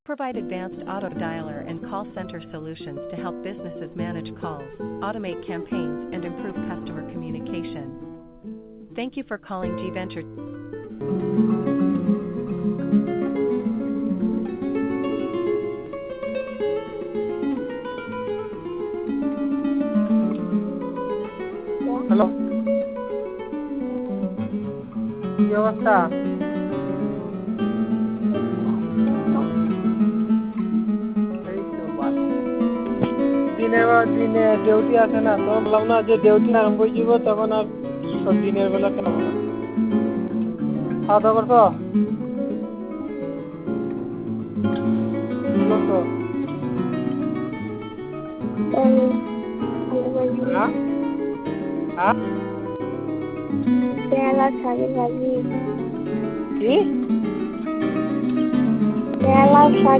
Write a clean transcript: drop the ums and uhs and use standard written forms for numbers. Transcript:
Provide advanced auto dialer and call center solutions to help businesses manage calls, automate campaigns, and improve customer communication. Thank you for calling G Venture. Hello, কি অবস্থা? এই তো ভালো। দিনে duty আছে না, তো বললাম না যে ডিউটি আরম্ভ হয়ে যাব, তখন আর সব দিনের বেলা কেন না। খাওয়া দাওয়া করছো? কি করছো? হ্যাঁ হ্যাঁ, পেয়ালা শাকের ভাজি, কি পেয়ালা শাক